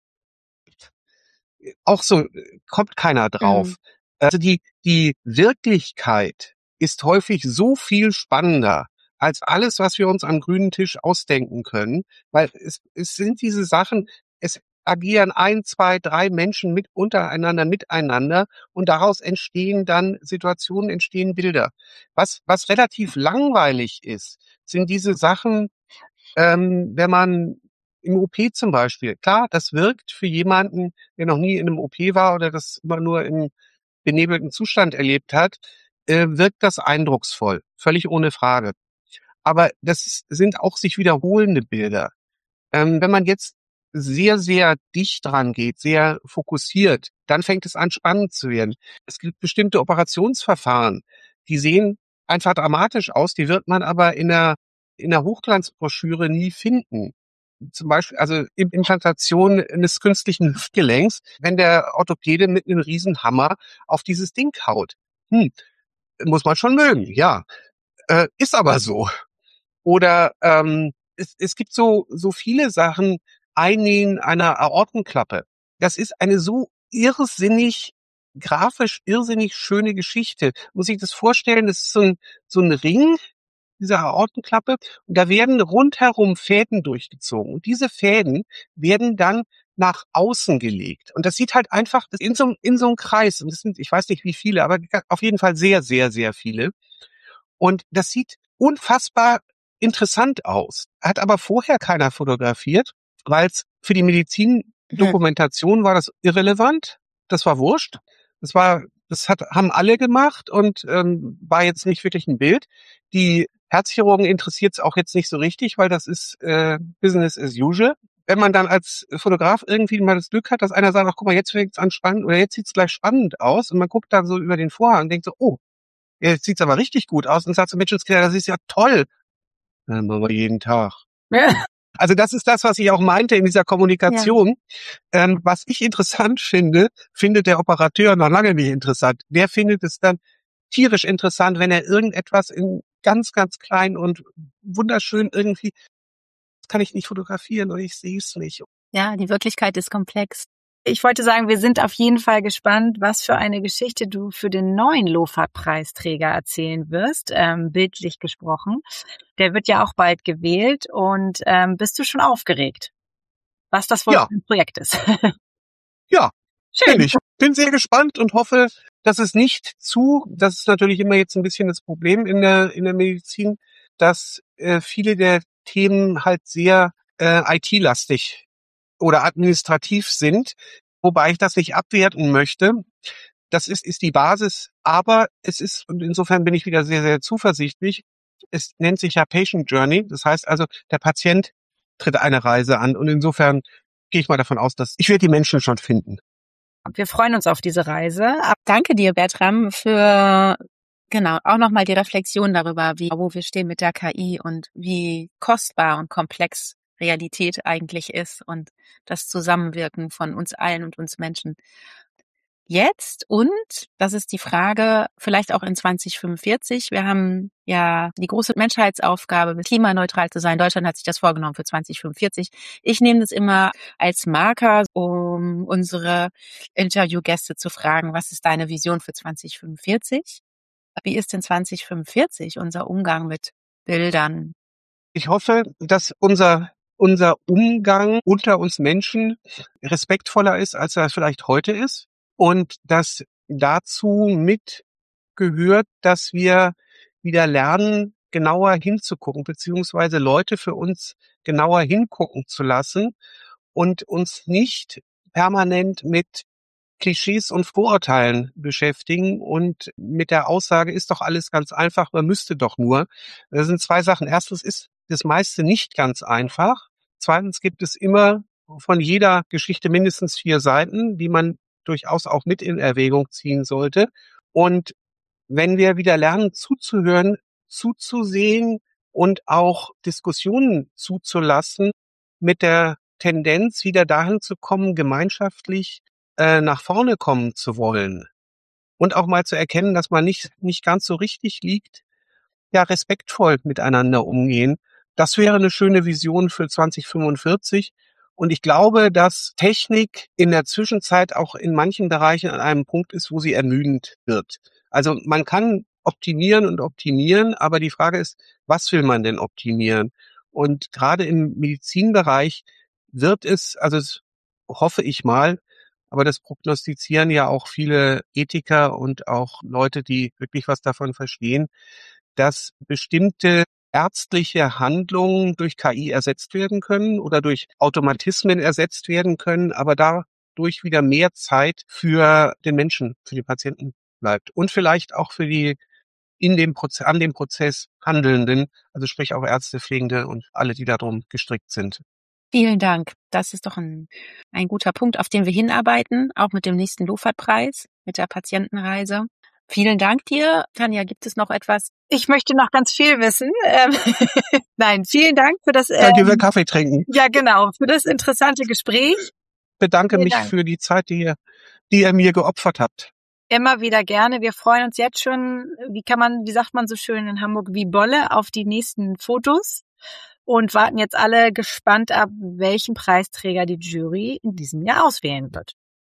Speaker 1: Auch so kommt keiner drauf. Also die Wirklichkeit ist häufig so viel spannender als alles, was wir uns am grünen Tisch ausdenken können, weil es sind diese Sachen, es agieren 1, 2, 3 Menschen miteinander und daraus entstehen dann Situationen, entstehen Bilder. Was relativ langweilig ist, sind diese Sachen, wenn man im OP zum Beispiel, klar, das wirkt für jemanden, der noch nie in einem OP war oder das immer nur im benebelten Zustand erlebt hat, wirkt das eindrucksvoll, völlig ohne Frage. Aber sind auch sich wiederholende Bilder. Wenn man jetzt sehr, sehr dicht dran geht, sehr fokussiert, dann fängt es an, spannend zu werden. Es gibt bestimmte Operationsverfahren, die sehen einfach dramatisch aus, die wird man aber in der Hochglanzbroschüre nie finden. Zum Beispiel, also Implantation eines künstlichen Hüftgelenks, wenn der Orthopäde mit einem Riesenhammer auf dieses Ding haut. Muss man schon mögen, ja. Ist aber so. Oder es gibt so viele Sachen, Einnähen einer Aortenklappe. Das ist eine so grafisch irrsinnig schöne Geschichte. Muss ich das vorstellen, das ist so ein Ring, diese Aortenklappe, und da werden rundherum Fäden durchgezogen. Und diese Fäden werden dann nach außen gelegt. Und das sieht halt einfach in so einem Kreis, und das sind, ich weiß nicht wie viele, aber auf jeden Fall sehr, sehr, sehr viele. Und das sieht unfassbar interessant aus. Hat aber vorher keiner fotografiert, weil es für die Medizindokumentation war das irrelevant. Das war wurscht. Haben alle gemacht und war jetzt nicht wirklich ein Bild. Die Herzchirurgen interessiert es auch jetzt nicht so richtig, weil das ist Business as usual. Wenn man dann als Fotograf irgendwie mal das Glück hat, dass einer sagt, ach guck mal, jetzt fängt es an spannend oder jetzt sieht es gleich spannend aus und man guckt dann so über den Vorhang und denkt so, oh, jetzt sieht's aber richtig gut aus und sagt so, Mensch, das ist ja toll. Aber jeden Tag.
Speaker 4: Ja.
Speaker 1: Also das ist das, was ich auch meinte in dieser Kommunikation. Was ich interessant finde, findet der Operateur noch lange nicht interessant. Der findet es dann tierisch interessant, wenn er irgendetwas in ganz, ganz klein und wunderschön irgendwie, das kann ich nicht fotografieren oder ich sehe es nicht.
Speaker 3: Ja, die Wirklichkeit ist komplex.
Speaker 4: Ich wollte sagen, wir sind auf jeden Fall gespannt, was für eine Geschichte du für den neuen LOFAD-Preisträger erzählen wirst, bildlich gesprochen. Der wird ja auch bald gewählt und bist du schon aufgeregt, was das wohl für ein Projekt ist?
Speaker 1: Ja,
Speaker 4: schön.
Speaker 1: bin ich. Bin sehr gespannt und hoffe, dass es nicht das ist natürlich immer jetzt ein bisschen das Problem in der Medizin, dass viele der Themen halt sehr IT-lastig oder administrativ sind, wobei ich das nicht abwerten möchte. Das ist die Basis, aber und insofern bin ich wieder sehr, sehr zuversichtlich, es nennt sich ja Patient Journey, das heißt also, der Patient tritt eine Reise an und insofern gehe ich mal davon aus, dass ich werde die Menschen schon finden.
Speaker 4: Wir freuen uns auf diese Reise.
Speaker 3: Danke dir, Bertram, für auch nochmal die Reflexion darüber, wo wir stehen mit der KI und wie kostbar und komplex Realität eigentlich ist und das Zusammenwirken von uns allen und uns Menschen. Jetzt und, das ist die Frage, vielleicht auch in 2045. Wir haben ja die große Menschheitsaufgabe, klimaneutral zu sein. Deutschland hat sich das vorgenommen für 2045. Ich nehme das immer als Marker, um unsere Interviewgäste zu fragen, was ist deine Vision für 2045? Wie ist denn 2045 unser Umgang mit Bildern?
Speaker 1: Ich hoffe, dass unser Umgang unter uns Menschen respektvoller ist, als er vielleicht heute ist. Und dass dazu mit gehört, dass wir wieder lernen, genauer hinzugucken, beziehungsweise Leute für uns genauer hingucken zu lassen und uns nicht permanent mit Klischees und Vorurteilen beschäftigen und mit der Aussage, ist doch alles ganz einfach, man müsste doch nur. Das sind zwei Sachen. Erstens ist das meiste nicht ganz einfach. Zweitens gibt es immer von jeder Geschichte mindestens 4 Seiten, die man durchaus auch mit in Erwägung ziehen sollte. Und wenn wir wieder lernen zuzuhören, zuzusehen und auch Diskussionen zuzulassen, mit der Tendenz wieder dahin zu kommen, gemeinschaftlich nach vorne kommen zu wollen und auch mal zu erkennen, dass man nicht ganz so richtig liegt, ja, respektvoll miteinander umgehen. Das wäre eine schöne Vision für 2045. Und ich glaube, dass Technik in der Zwischenzeit auch in manchen Bereichen an einem Punkt ist, wo sie ermüdend wird. Also man kann optimieren, aber die Frage ist, was will man denn optimieren? Und gerade im Medizinbereich wird es, also das hoffe ich mal, aber das prognostizieren ja auch viele Ethiker und auch Leute, die wirklich was davon verstehen, dass bestimmte ärztliche Handlungen durch KI ersetzt werden können oder durch Automatismen ersetzt werden können, aber dadurch wieder mehr Zeit für den Menschen, für die Patienten bleibt und vielleicht auch für die an dem Prozess Handelnden, also sprich auch Ärzte, Pflegende und alle, die darum gestrickt sind.
Speaker 3: Vielen Dank. Das ist doch ein guter Punkt, auf den wir hinarbeiten, auch mit dem nächsten LOFAD-Preis, mit der Patientenreise. Vielen Dank dir. Tanja, gibt es noch etwas?
Speaker 4: Ich möchte noch ganz viel wissen. Nein, vielen Dank für das...
Speaker 1: Könnt ihr Kaffee trinken?
Speaker 4: Ja, genau, für das interessante Gespräch.
Speaker 1: Bedanke mich für die Zeit, die ihr mir geopfert habt.
Speaker 4: Immer wieder gerne. Wir freuen uns jetzt schon, wie sagt man so schön in Hamburg, wie Bolle auf die nächsten Fotos und warten jetzt alle gespannt ab, welchen Preisträger die Jury in diesem Jahr auswählen wird.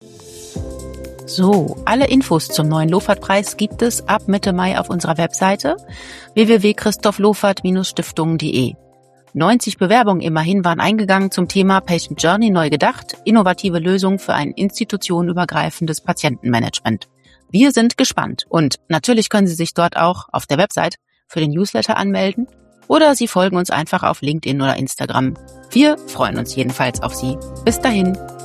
Speaker 3: So, alle Infos zum neuen LOFAD-Preis gibt es ab Mitte Mai auf unserer Webseite www.christophlofert-stiftung.de. 90 Bewerbungen immerhin waren eingegangen zum Thema Patient Journey neu gedacht, innovative Lösungen für ein institutionenübergreifendes Patientenmanagement. Wir sind gespannt und natürlich können Sie sich dort auch auf der Website für den Newsletter anmelden oder Sie folgen uns einfach auf LinkedIn oder Instagram. Wir freuen uns jedenfalls auf Sie. Bis dahin.